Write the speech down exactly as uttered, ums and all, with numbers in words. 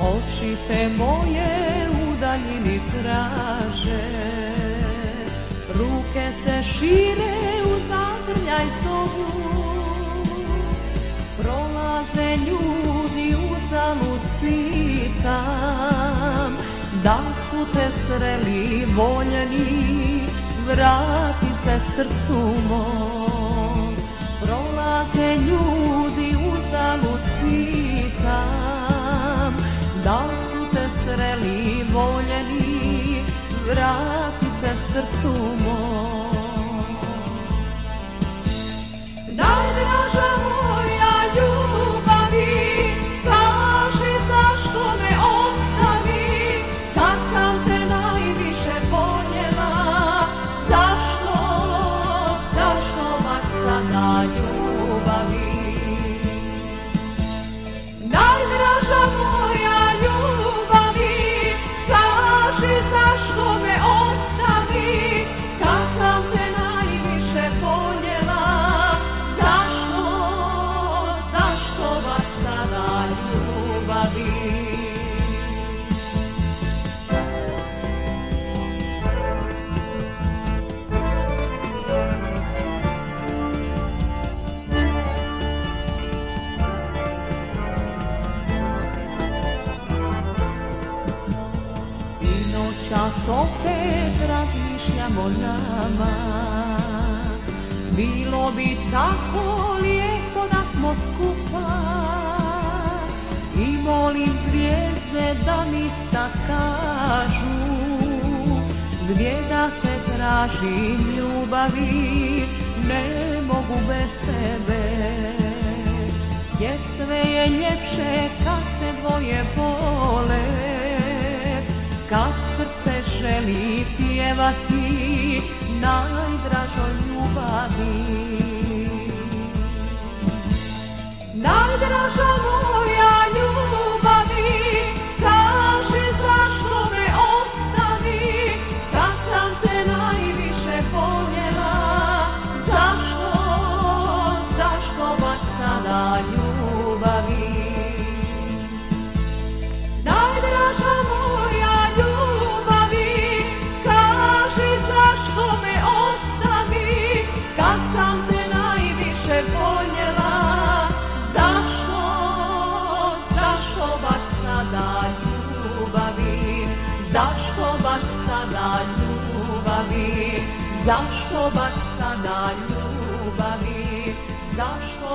Oči te moje u daljini traže, ruke se šire u zagrljaj zovu. Prolaze ljudi, uzalud pitam, da su te sreli voljeni, vrati se srcu mom. Prolaze ljudi, uzalud pitam, da su te sreli voljeni, vrati se srcu mom. Najdraža moja ljubavi, kaži zašto me ostavi, kad sam te najviše voljela. Zašto, zašto baš sada ljubavi? Najdraža moja ljubavi, kaži zašto me ostavi, kad sam te najviše voljela. Zašto, zašto baš sada ljubavi? Čas opet razmišljam o nama, bilo bi tako lijepo da smo skupa. I molim zvijezde da mi sad kažu, gdje da te tražim ljubavi, ne mogu bez tebe. Jer sve je ljepše kad se dvoje vole, kad srce želi pjevati najdražoj ljubavi. Najdraža moja ljubavi, kaži zašto me ostavi, kad sam te najviše voljela. Zašto, zašto baš sada ljubavi? Najdraža moja ljubavi, kaži zašto me ostavi, kad sam te najviše voljela. Zašto, zašto baš sada ljubavi? Zašto baš sada ljubavi? Zašto baš sada ljubavi? Zašto